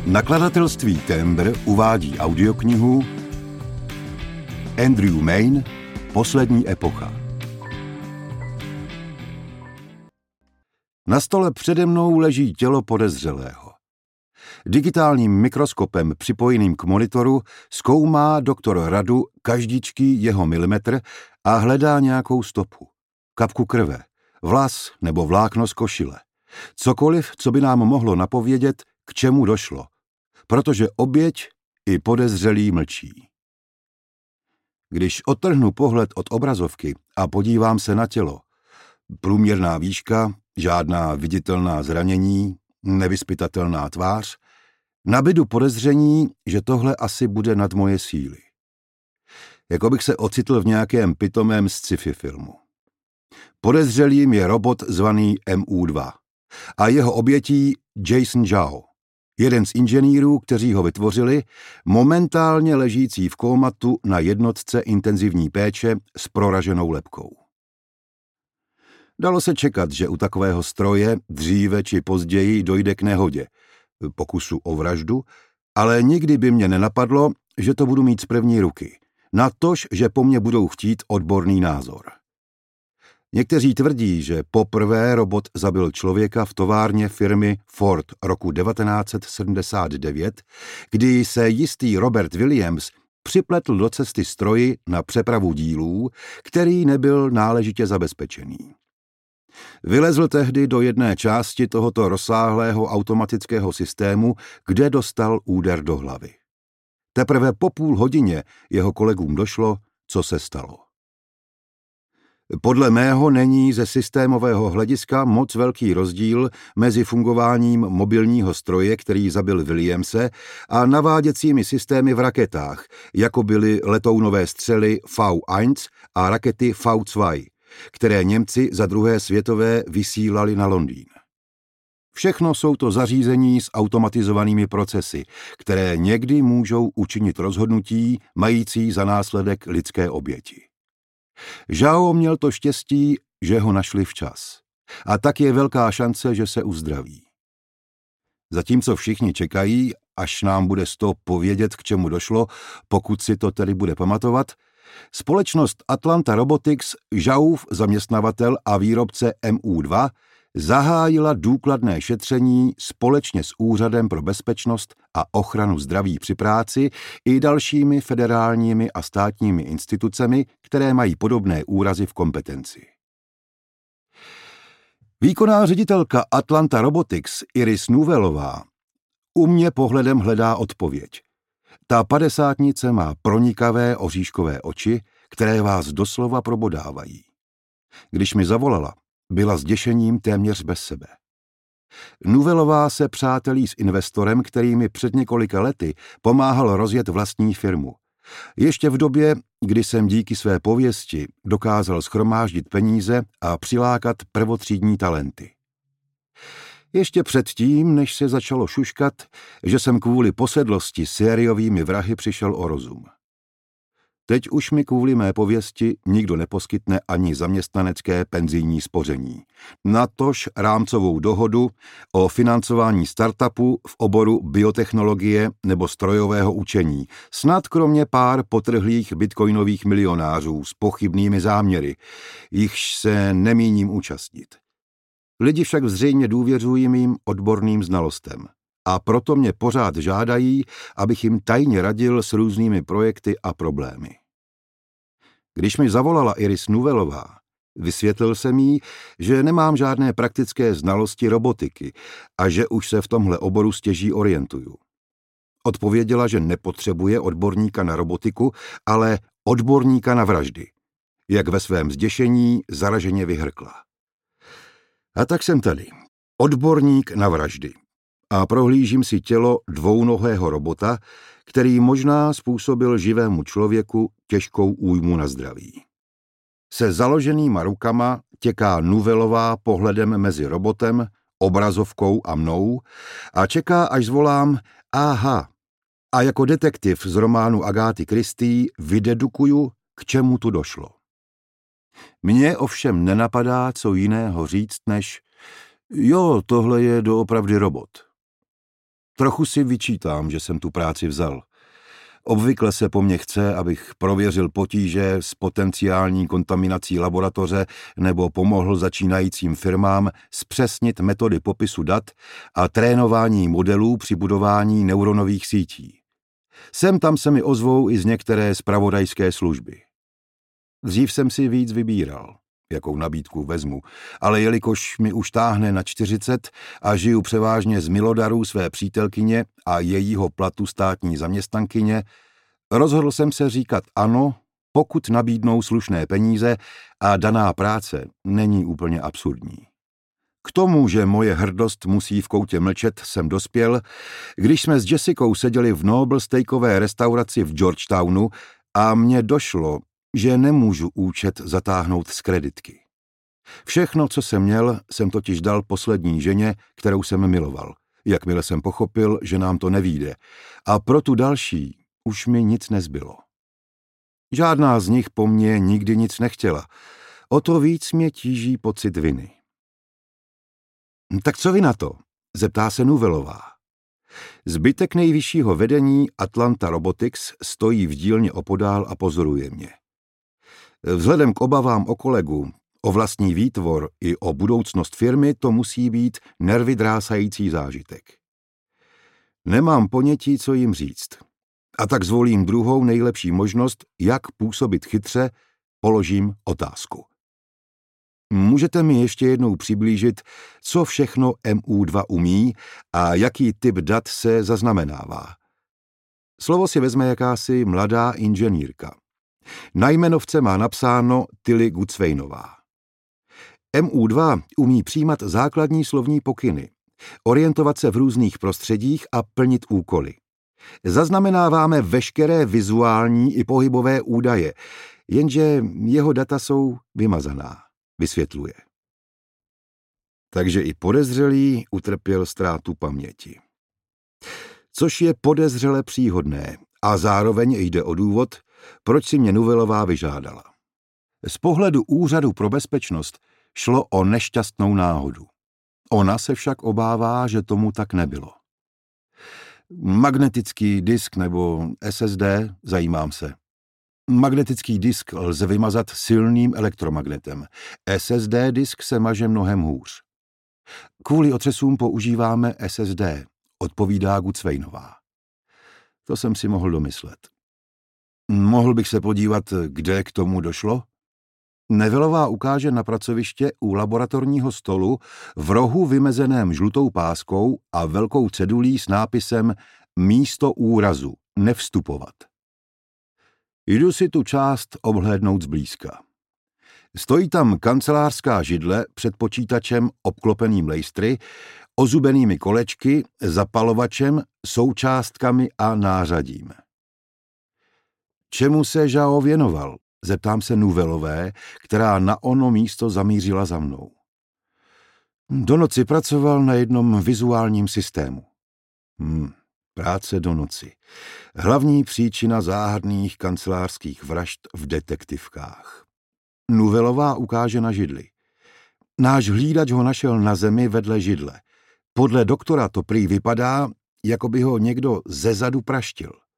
Nakladatelství Tembr uvádí audioknihu Andrew Mayne Poslední epocha. Na stole přede mnou leží tělo podezřelého. Digitálním mikroskopem připojeným k monitoru zkoumá doktor Radu každičký jeho milimetr a hledá nějakou stopu, kapku krve, vlas nebo vlákno z košile. Cokoliv, co by nám mohlo napovědět, k čemu došlo, protože oběť i podezřelý mlčí. Když odtrhnu pohled od obrazovky a podívám se na tělo, průměrná výška, žádná viditelná zranění, nevyzpytatelná tvář, nabydu podezření, že tohle asi bude nad moje síly. Jako bych se ocitl v nějakém pitomém sci-fi filmu. Podezřelým je robot zvaný MU2 a jeho obětí Jason Zhao, jeden z inženýrů, kteří ho vytvořili, momentálně ležící v kómatu na jednotce intenzivní péče s proraženou lebkou. Dalo se čekat, že u takového stroje dříve či později dojde k nehodě, pokusu o vraždu, ale nikdy by mě nenapadlo, že to budu mít z první ruky, natož, že po mně budou chtít odborný názor. Někteří tvrdí, že poprvé robot zabil člověka v továrně firmy Ford roku 1979, kdy se jistý Robert Williams připletl do cesty stroji na přepravu dílů, který nebyl náležitě zabezpečený. Vylezl tehdy do jedné části tohoto rozsáhlého automatického systému, kde dostal úder do hlavy. Teprve po půl hodině jeho kolegům došlo, co se stalo. Podle mého není ze systémového hlediska moc velký rozdíl mezi fungováním mobilního stroje, který zabil Williamse, a naváděcími systémy v raketách, jako byly letounové střely V1 a rakety V2, které Němci za druhé světové vysílali na Londýn. Všechno jsou to zařízení s automatizovanými procesy, které někdy můžou učinit rozhodnutí mající za následek lidské oběti. Zhao měl to štěstí, že ho našli včas. A tak je velká šance, že se uzdraví. Zatímco všichni čekají, až nám bude sto povědět, k čemu došlo, pokud si to tedy bude pamatovat, společnost Atlanta Robotics, Zhaův zaměstnavatel a výrobce MU2, zahájila důkladné šetření společně s Úřadem pro bezpečnost a ochranu zdraví při práci i dalšími federálními a státními institucemi, které mají podobné úrazy v kompetenci. Výkonná ředitelka Atlanta Robotics Iris Nouvellová u mě pohledem hledá odpověď. Ta padesátnice má pronikavé oříškové oči, které vás doslova probodávají. Když mi zavolala, byla zděšením téměř bez sebe. Nouvellová se přátelí s investorem, který mi před několika lety pomáhal rozjet vlastní firmu. Ještě v době, kdy jsem díky své pověsti dokázal shromáždit peníze a přilákat prvotřídní talenty. Ještě předtím, než se začalo šuškat, že jsem kvůli posedlosti sériovými vrahy přišel o rozum. Teď už mi kvůli mé pověsti nikdo neposkytne ani zaměstnanecké penzijní spoření. Natož rámcovou dohodu o financování startupu v oboru biotechnologie nebo strojového učení, snad kromě pár potrhlých bitcoinových milionářů s pochybnými záměry, jichž se nemíním účastnit. Lidi však zřejmě důvěřují mým odborným znalostem a proto mě pořád žádají, abych jim tajně radil s různými projekty a problémy. Když mi zavolala Iris Nouvellová, vysvětlil jsem jí, že nemám žádné praktické znalosti robotiky a že už se v tomhle oboru stěží orientuju. Odpověděla, že nepotřebuje odborníka na robotiku, ale odborníka na vraždy. Jak ve svém zděšení zaraženě vyhrkla. A tak jsem tady. Odborník na vraždy. A prohlížím si tělo dvounohého robota, který možná způsobil živému člověku těžkou újmu na zdraví. Se založenýma rukama těká Nouvellová pohledem mezi robotem, obrazovkou a mnou a čeká, až zvolám aha. A jako detektiv z románu Agáty Christie vydedukuju, k čemu tu došlo. Mně ovšem nenapadá co jiného říct, než jo, tohle je doopravdy robot. Trochu si vyčítám, že jsem tu práci vzal. Obvykle se po mně chce, abych prověřil potíže s potenciální kontaminací laboratoře nebo pomohl začínajícím firmám zpřesnit metody popisu dat a trénování modelů při budování neuronových sítí. Sem tam se mi ozvou i z některé zpravodajské služby. Dřív jsem si víc vybíral, jakou nabídku vezmu, ale jelikož mi už táhne na 40 a žiju převážně z milodarů své přítelkyně a jejího platu státní zaměstnankyně, rozhodl jsem se říkat ano, pokud nabídnou slušné peníze a daná práce není úplně absurdní. K tomu, že moje hrdost musí v koutě mlčet, jsem dospěl, když jsme s Jessicou seděli v Noble steakové restauraci v Georgetownu a mně došlo, že nemůžu účet zatáhnout z kreditky. Všechno, co jsem měl, jsem totiž dal poslední ženě, kterou jsem miloval, jakmile jsem pochopil, že nám to nevyjde, a pro tu další už mi nic nezbylo. Žádná z nich po mně nikdy nic nechtěla, o to víc mě tíží pocit viny. Tak co vy na to? Zeptá se Nouvelová. Zbytek nejvyššího vedení Atlanta Robotics stojí v dílně opodál a pozoruje mě. Vzhledem k obavám o kolegu, o vlastní výtvor i o budoucnost firmy to musí být nervydrásající zážitek. Nemám ponětí, co jim říct. A tak zvolím druhou nejlepší možnost, jak působit chytře, položím otázku. Můžete mi ještě jednou přiblížit, co všechno MU2 umí a jaký typ dat se zaznamenává? Slovo si vezme jakási mladá inženýrka. Na jmenovce má napsáno Tilly Gutzweinová. MU2 umí přijímat základní slovní pokyny, orientovat se v různých prostředích a plnit úkoly. Zaznamenáváme veškeré vizuální i pohybové údaje, jenže jeho data jsou vymazaná, vysvětluje. Takže i podezřelý utrpěl ztrátu paměti. Což je podezřele příhodné a zároveň jde o důvod, proč si mě Nouvelová vyžádala. Z pohledu Úřadu pro bezpečnost šlo o nešťastnou náhodu. Ona se však obává, že tomu tak nebylo. Magnetický disk nebo SSD, zajímám se. Magnetický disk lze vymazat silným elektromagnetem. SSD disk se maže mnohem hůř. Kvůli otřesům používáme SSD, odpovídá Gutzweinová. To jsem si mohl domyslet. Mohl bych se podívat, kde k tomu došlo? Nouvelová ukáže na pracoviště u laboratorního stolu v rohu vymezeném žlutou páskou a velkou cedulí s nápisem Místo úrazu, nevstupovat. Jdu si tu část obhlédnout zblízka. Stojí tam kancelářská židle před počítačem obklopeným lejstry, ozubenými kolečky, zapalovačem, součástkami a nářadím. Čemu se Zhao věnoval? Zeptám se Nouvelové, která na ono místo zamířila za mnou. Do noci pracoval na jednom vizuálním systému. Práce do noci. Hlavní příčina záhadných kancelářských vražd v detektivkách. Nouvelová ukáže na židli. Náš hlídač ho našel na zemi vedle židle. Podle doktora to prý vypadá, jako by ho někdo zezadu praštil.